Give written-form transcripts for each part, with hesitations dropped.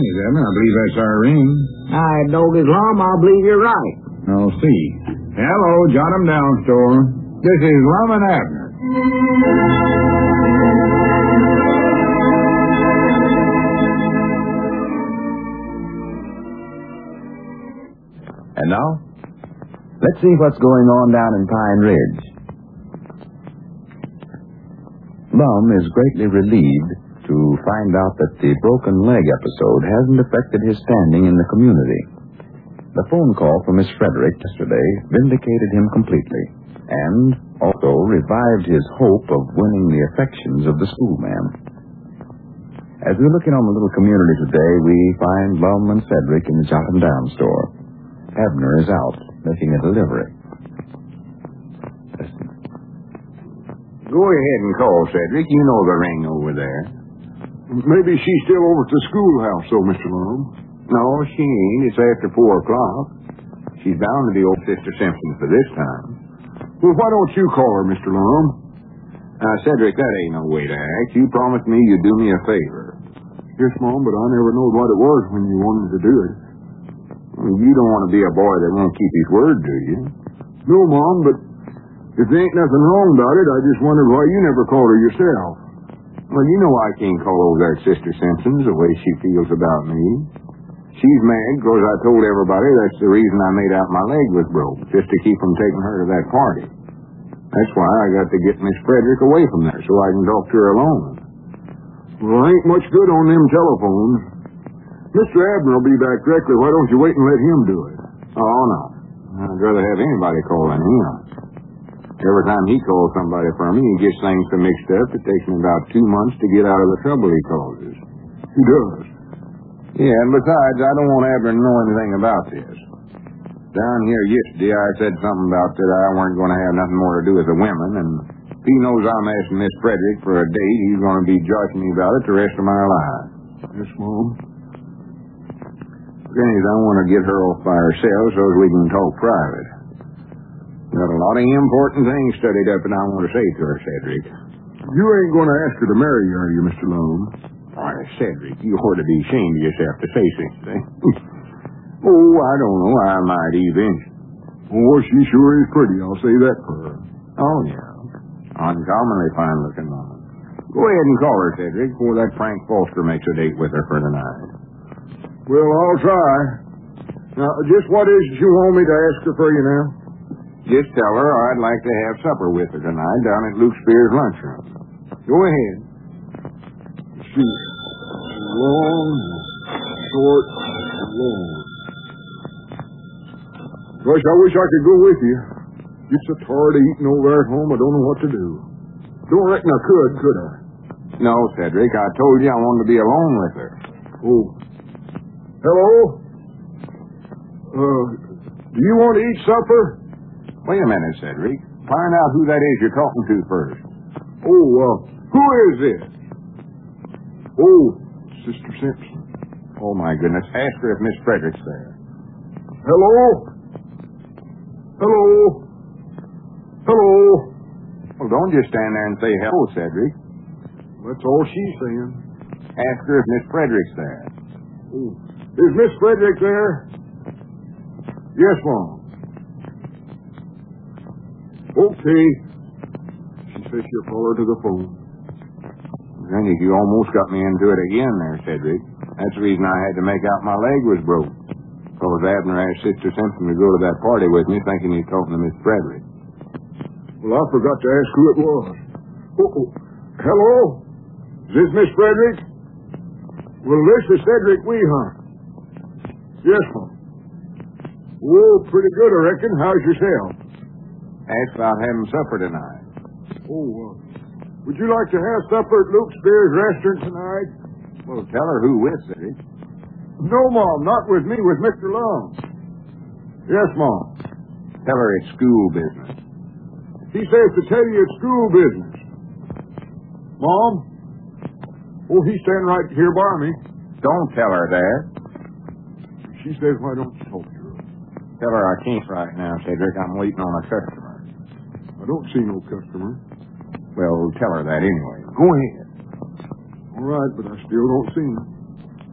pennies, Abner. I believe that's our ring. Dog Islam, I believe you're right. I'll see. Hello, jot 'em down, store. This is Lum and Abner. And now, let's see what's going on down in Pine Ridge. Lum is greatly relieved to find out that the broken leg episode hasn't affected his standing in the community. The phone call from Miss Frederick yesterday vindicated him completely, and also revived his hope of winning the affections of the schoolma'am. As we're looking on the little community today, we find Lum and Cedric in the Jot 'em Down store. Abner is out, making a delivery. Listen. Go ahead and call, Cedric. You know the ring over there. Maybe she's still over at the schoolhouse, though, Mr. Lum. No, she ain't. It's after 4 o'clock. She's bound to be old Sister Simpson for this time. Well, why don't you call her, Mr. Lum? Cedric, that ain't no way to act. You promised me you'd do me a favor. Yes, Mom, but I never knowed what it was when you wanted to do it. Well, you don't want to be a boy that won't keep his word, do you? No, Mom, but if there ain't nothing wrong about it, I just wondered why you never called her yourself. Well, you know I can't call over there at Sister Simpson's the way she feels about me. She's mad because I told everybody that's the reason I made out my leg was broke, just to keep from taking her to that party. That's why I got to get Miss Frederick away from there so I can talk to her alone. Well, ain't much good on them telephones. Mr. Abner will be back directly. Why don't you wait and let him do it? Oh, no. I'd rather have anybody call than him. Every time he calls somebody for me, he gets things so mixed up, it takes him about 2 months to get out of the trouble he causes. He does. Yeah, and besides, I don't want Abner to know anything about this. Down here yesterday, I said something about that I weren't going to have nothing more to do with the women, and if he knows I'm asking Miss Frederick for a date, he's going to be joshing me about it the rest of my life. Yes, Mom. Anyways, I want to get her off by herself so we can talk private. Got a lot of important things studied up and I want to say to her, Cedric. You ain't going to ask her to marry you, are you, Mr. Lum? Why, Cedric, you ought to be ashamed of yourself to say such a thing. Oh, I don't know. I might eventually. Oh, she sure is pretty. I'll say that for her. Oh, yeah. Uncommonly fine-looking woman. Go ahead and call her, Cedric, before that Frank Foster makes a date with her for tonight. Well, I'll try. Now, just what is it you want me to ask her for you now? Just tell her I'd like to have supper with her tonight down at Luke Spear's lunchroom. Go ahead. Shoot. Long, short, long. Gosh, I wish I could go with you. It's so tired of eating over there at home, I don't know what to do. Don't reckon I could I? No, Cedric, I told you I wanted to be alone with her. Oh. Hello? Do you want to eat supper? Wait a minute, Cedric. Find out who that is you're talking to first. Oh, who is this? Oh, Sister Simpson. Oh, my goodness. Ask her if Miss Frederick's there. Hello? Hello? Hello? Well, don't just stand there and say hello, Cedric. That's all she's saying. Ask her if Miss Frederick's there. Oh, is Miss Frederick there? Yes, Mom. Okay. She says she'll call her to the phone. Granny, you almost got me into it again there, Cedric. That's the reason I had to make out my leg was broke. Because Abner asked Sister Simpson to go to that party with me, thinking he's talking to Miss Frederick. Well, I forgot to ask who it was. Oh. Hello? Is this Miss Frederick? Well, this is Cedric Weehunt. Yes, Mom. Oh, pretty good, I reckon. How's yourself? Asked about having supper tonight. Oh, would you like to have supper at Luke Spear's restaurant tonight? Well, tell her who with, Cedric. No, Mom, not with me, with Mr. Lum. Yes, Mom. Tell her it's school business. He says to tell you it's school business. Mom? Oh, he's standing right here by me. Don't tell her that. She says, why don't you talk to her? Tell her I can't right now, Cedric. I'm waiting on a customer. I don't see no customer. Well, tell her that anyway. Go ahead. All right, but I still don't see him.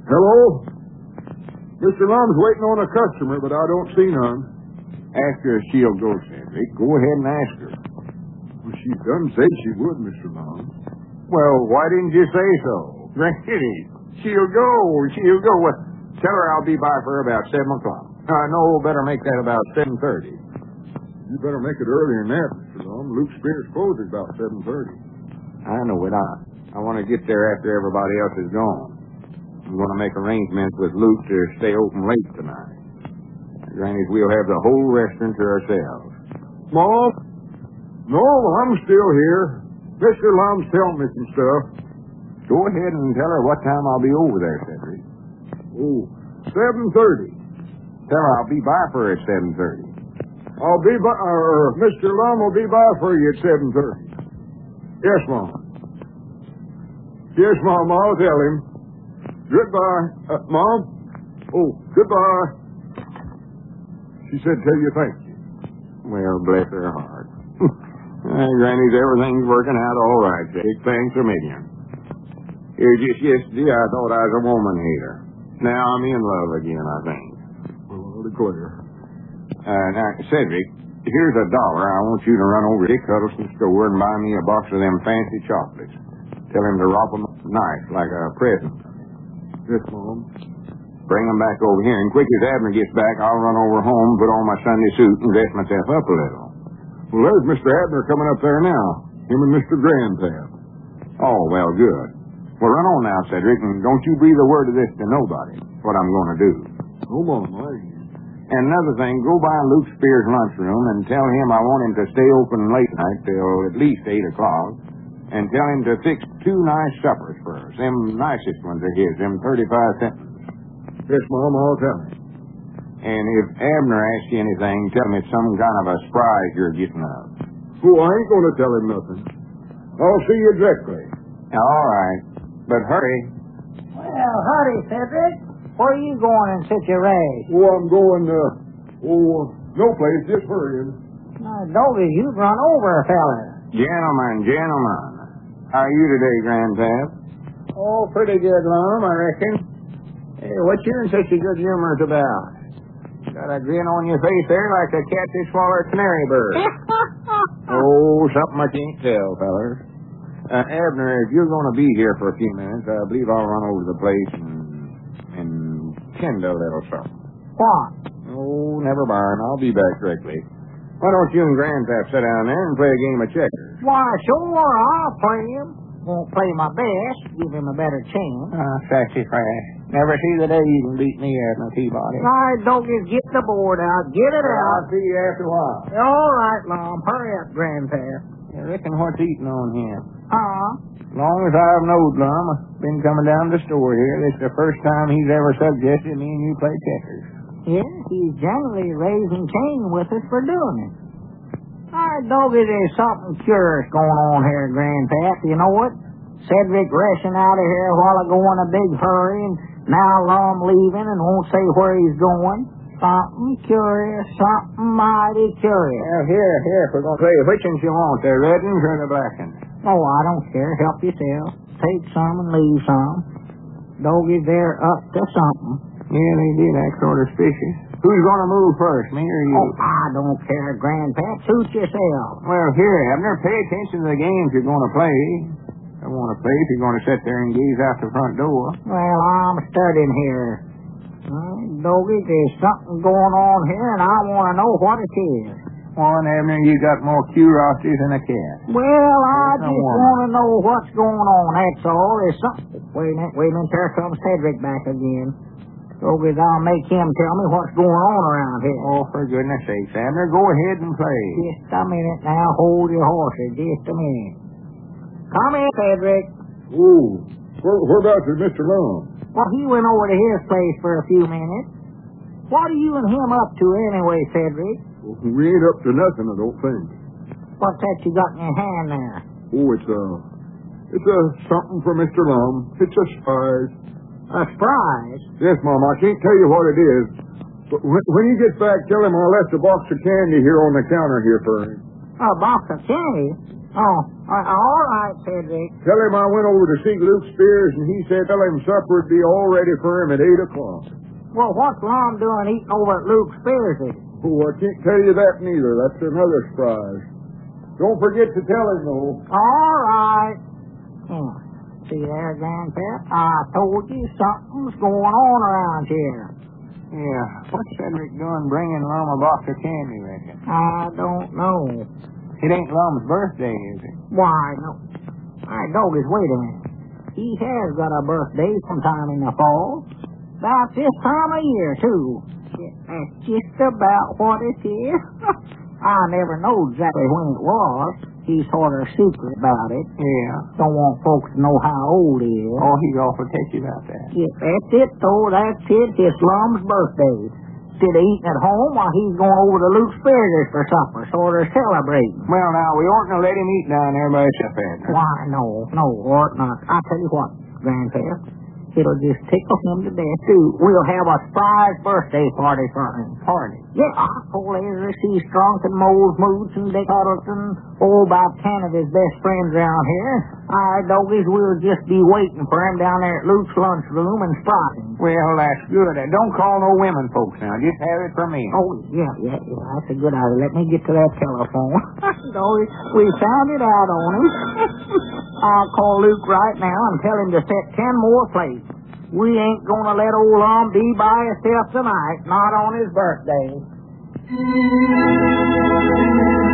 Hello? Mr. Lum's waiting on a customer, but I don't see none. Ask her if she'll go, Cedric. Go ahead and ask her. Well, she done said she would, Mr. Lum. Well, why didn't you say so? Granny, she'll go. She'll go. Well, tell her I'll be by for about 7 o'clock. No, better make that about 7:30. You better make it earlier than that, Mr. Lum. Luke Spears closes about 7:30. I know it. I want to get there after everybody else is gone. I'm going to make arrangements with Luke to stay open late tonight. Granny's, we'll have the whole restaurant to ourselves. Mom? No, I'm still here. Mr. Lum's telling me some stuff. Go ahead and tell her what time I'll be over there, Cedric. Oh, 7:30. Tell her I'll be by for her at 7:30. I'll be by, Mr. Lum will be by for you at 7:30. Yes, Mom. Yes, Mom, I'll tell him. Goodbye. Mom? Oh, goodbye. She said tell you thank you. Well, bless her heart. Granny's, everything's working out all right, Jake. Thanks a million. Just yesterday, I thought I was a woman hater. Now I'm in love again, I think. Well, I'll declare. Now, Cedric, here's $1. I want you to run over to Dick Huddleston's store and buy me a box of them fancy chocolates. Tell him to wrap them up nice, like a present. Yes, Mom. Bring them back over here, and quick as Abner gets back, I'll run over home, put on my Sunday suit, and dress myself up a little. Well, there's Mr. Abner coming up there now. Him and Mr. Grandpap. Oh, well, good. Well, run on now, Cedric, and don't you breathe a word of this to nobody, what I'm going to do. No, Mom, I ain't. And another thing, go by Luke Spears' lunchroom and tell him I want him to stay open late night till at least 8 o'clock, and tell him to fix 2 nice suppers for us. Them nicest ones are his, them 35-cent. Yes, Mom, I'll tell him. And if Abner asks you anything, tell him it's some kind of a surprise you're getting up. Oh, I ain't going to tell him nothing. I'll see you directly. All right. But hurry. Well, howdy, Cedric. Where are you going in such a race? Oh, I'm going, no place, just hurrying. Doggy, you'd run over a fella. Gentlemen. How are you today, Grandpap? Oh, pretty good, Lum, I reckon. Hey, what you in such a good humor about? Got a grin on your face there like a cat that swallowed a canary bird. Oh, something I can't tell, fellas. Abner, if you're going to be here for a few minutes, I believe I'll run over to the place and tend a little something. What? Oh, never mind. I'll be back directly. Why don't you and Grandpap sit down there and play a game of checkers? Why, sure, I'll play him. Won't play my best, give him a better chance. Sassafras. Never see the day you can beat me at my Peabody. All right, Doggies, get the board out. Get it out. I'll see you after a while. All right, Lum. Hurry up, Grandpap. I reckon what's eating on him? Huh? As long as I've knowed Lum, I've been coming down to the store here. This is the first time he's ever suggested me and you play checkers. Yeah, he's generally raising Cain with us for doing it. All right, Doggy, there's something curious going on here, Grandpap. You know what? Cedric rushing out of here a while ago in a big hurry, and now Lum leaving and won't say where he's going. Something curious, something mighty curious. Well, here, if we're going to play, which ones you want, the red ones or the black ones? Oh, I don't care. Help yourself. Take some and leave some. Doggy, they're up to something. Yeah, they did act sort of suspicious. Who's going to move first, me or you? Oh, I don't care, Grandpap. Suit yourself. Well, here, Abner, pay attention to the games you're going to play. I want to play if you're going to sit there and gaze out the front door. Well, I'm studying here. Doggy, there's something going on here, and I want to know what it is. Well, Abner, you got more curiosities than a cat. Well, I just want to know what's going on, that's all. There's something. Wait a minute. There comes Cedric back again. Doggy, I'll make him tell me what's going on around here. Oh, for goodness sakes, Abner, go ahead and play. Just a minute now. Hold your horses. Just a minute. Come in, Cedric. Oh, whereabouts is Mr. Lum? Well, he went over to his place for a few minutes. What are you and him up to anyway, Cedric? Well, we ain't up to nothing, I don't think. What's that you got in your hand there? Oh, it's a something for Mr. Lum. It's a surprise. A surprise? Yes, Mom, I can't tell you what it is. But when he gets back, tell him I left a box of candy here on the counter here for him. A box of candy? Oh, all right, Cedric. Tell him I went over to see Luke Spears, and he said tell him supper would be all ready for him at 8 o'clock. Well, what's Lum doing eating over at Luke Spears'? Oh, I can't tell you that neither. That's another surprise. Don't forget to tell him, though. All right. See there, Grandpap? I told you something's going on around here. Yeah, what's Cedric doing bringing Lum a box of candy, reckon? I don't know. It ain't Lum's birthday, is it? Why, no. All right, Doggies, wait a minute. He has got a birthday sometime in the fall. About this time of year, too. That's just about what it is. I never know exactly when it was. He's sort of secret about it. Yeah. Don't want folks to know how old he is. Oh, he's awful touchy about that. Yeah, that's it, though. That's it. It's Lum's birthday. Instead of eating at home, while he's going over to Luke Spears for supper, sort of celebrating. Well, now, we oughtn't to let him eat down there by himself. Why, no, ought not. I'll tell you what, Grandpa. It'll just tickle him to death, too. We'll have a surprise birthday party for him. Party? Yeah, old Ezra C. Strunk and Moles Moots and Dick Huddleston, old Bob Canada's best friends around here. Our Doggies will just be waiting for him down there at Luke's lunchroom and spotting. Well, that's good. And don't call no women folks now. Just have it for me. Oh, yeah. That's a good idea. Let me get to that telephone. Doggies, we found it out on him. I'll call Luke right now and tell him to set 10 more plates. We ain't gonna let old Lum be by himself tonight, not on his birthday.